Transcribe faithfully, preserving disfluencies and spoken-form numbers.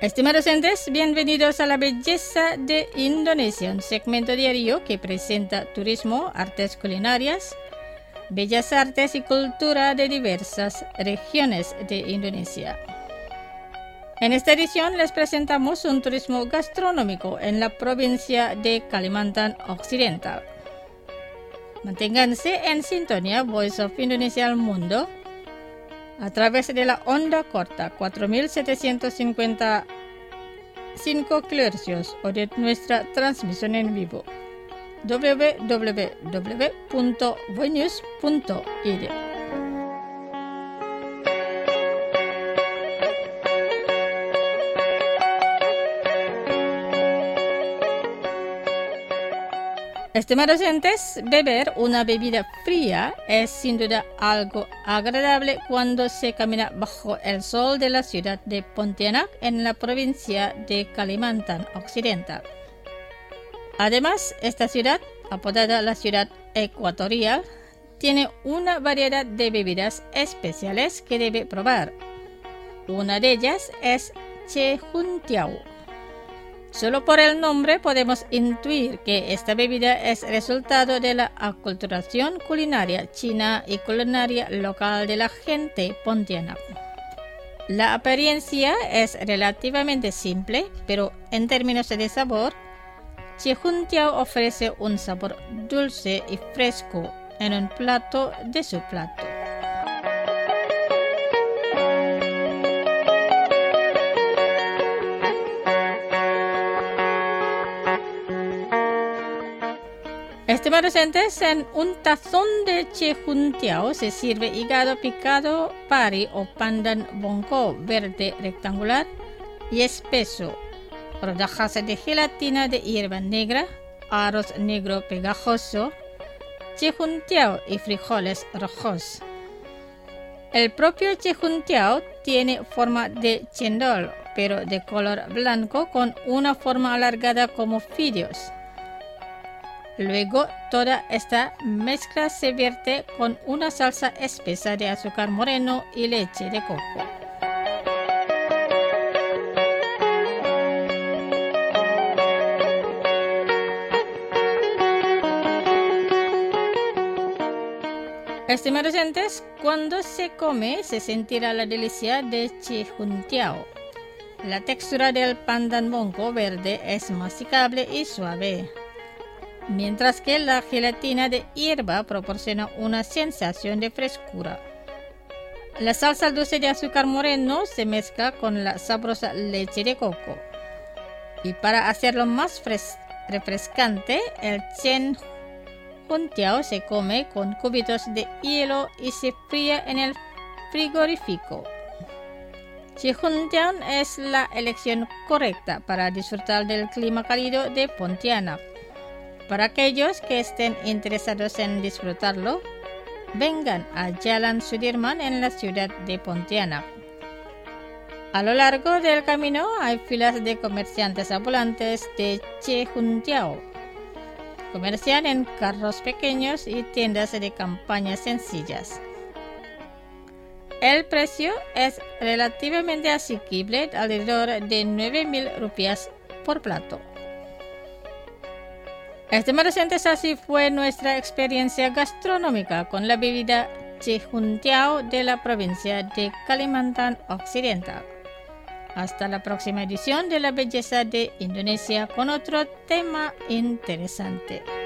Estimados oyentes, bienvenidos a La Belleza de Indonesia, un segmento diario que presenta turismo, artes culinarias, bellas artes y cultura de diversas regiones de Indonesia. En esta edición les presentamos un turismo gastronómico en la provincia de Kalimantan Occidental. Manténganse en sintonía Voice of Indonesia al mundo a través de la onda corta cuatro mil setecientos cincuenta y cinco kilohercios o de nuestra transmisión en vivo doble u doble u doble u punto voinews punto i d. Estimados oyentes, beber una bebida fría es sin duda algo agradable cuando se camina bajo el sol de la ciudad de Pontianak en la provincia de Kalimantan Occidental. Además, esta ciudad, apodada la ciudad ecuatorial, tiene una variedad de bebidas especiales que debe probar. Una de ellas es Chehuntiao. Solo por el nombre podemos intuir que esta bebida es resultado de la aculturación culinaria china y culinaria local de la gente pontianak. La apariencia es relativamente simple, pero en términos de sabor, Chehuntiao ofrece un sabor dulce y fresco en un plato de su plato. Estimados oyentes, en un tazón de Chehuntiao se sirve hígado picado pari o pandan bongko verde rectangular y espeso, rodajas de gelatina de hierba negra, arroz negro pegajoso, Chehuntiao y frijoles rojos. El propio Chehuntiao tiene forma de chendol, pero de color blanco con una forma alargada como fideos. Luego, toda esta mezcla se vierte con una salsa espesa de azúcar moreno y leche de coco. Estimados oyentes, cuando se come se sentirá la delicia de Chehuntiao. La textura del pandan bongko verde es masticable y suave, mientras que la gelatina de hierba proporciona una sensación de frescura. La salsa dulce de azúcar moreno se mezcla con la sabrosa leche de coco. Y para hacerlo más refrescante, el Chehuntiao se come con cubitos de hielo y se fría en el frigorífico. Chehuntiao es la elección correcta para disfrutar del clima cálido de Pontianak. Para aquellos que estén interesados en disfrutarlo, vengan a Jalan Sudirman en la ciudad de Pontianak. A lo largo del camino hay filas de comerciantes ambulantes de Chehuntiao. Comercian en carros pequeños y tiendas de campaña sencillas. El precio es relativamente asequible, alrededor de nueve mil rupias por plato. Estimados oyentes, así fue nuestra experiencia gastronómica con la bebida Chehuntiao de la provincia de Kalimantan Occidental. Hasta la próxima edición de La Belleza de Indonesia con otro tema interesante.